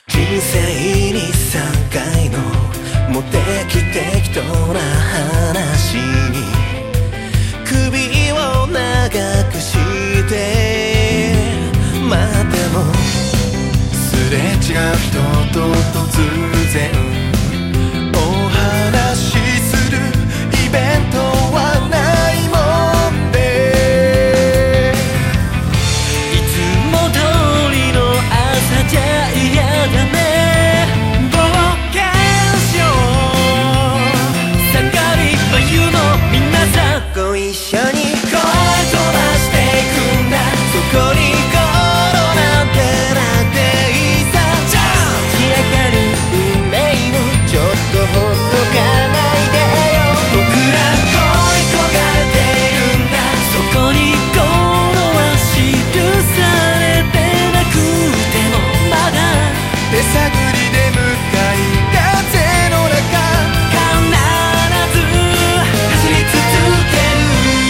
人生に3回のモテ期適当な話に首を長くして待ってもすれ違う人と突然お話しするイベントはないもんでいつも通りの朝じゃ嫌だね冒険しよう盛り眉の皆さんご一緒に声飛ばしていくんだそこに心なんてなくていいさじゃあ散らかる運命をちょっとほっとかないでよ僕ら恋焦がれているんだそこに心は記されてなくてもまだ手探りで向かい風の中必ず走り続ける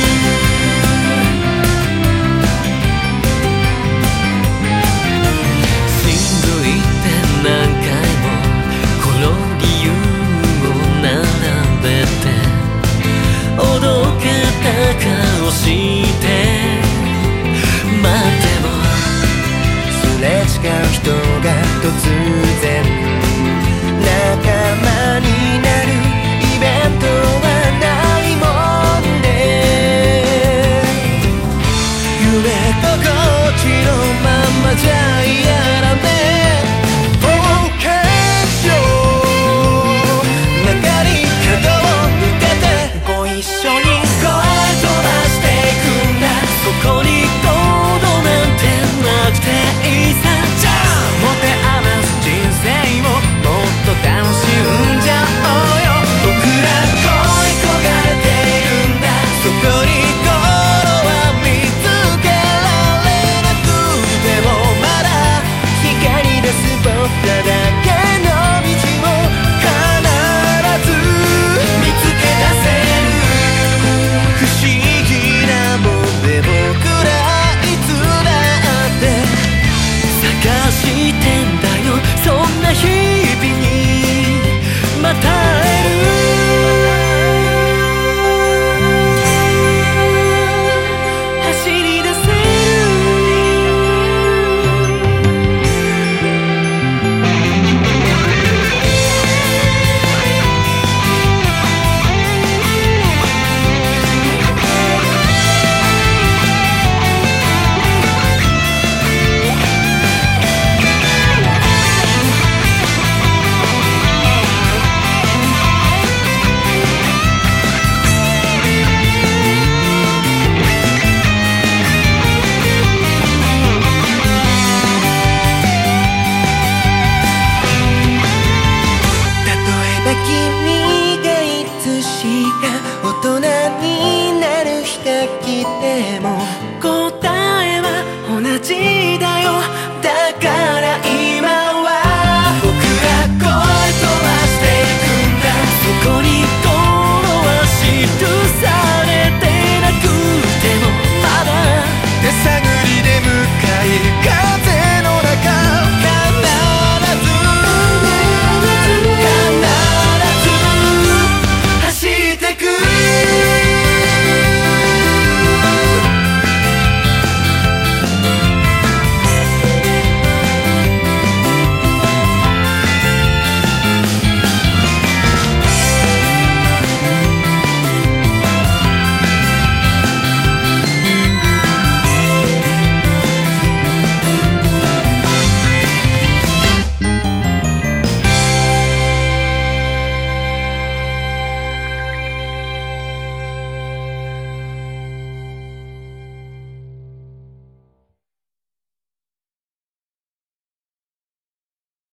しんどいって何回もこの理由を並べておどけた顔して待ってもすれ違う人が突然仲間になるイベントはないもんで夢心地のままじゃ嫌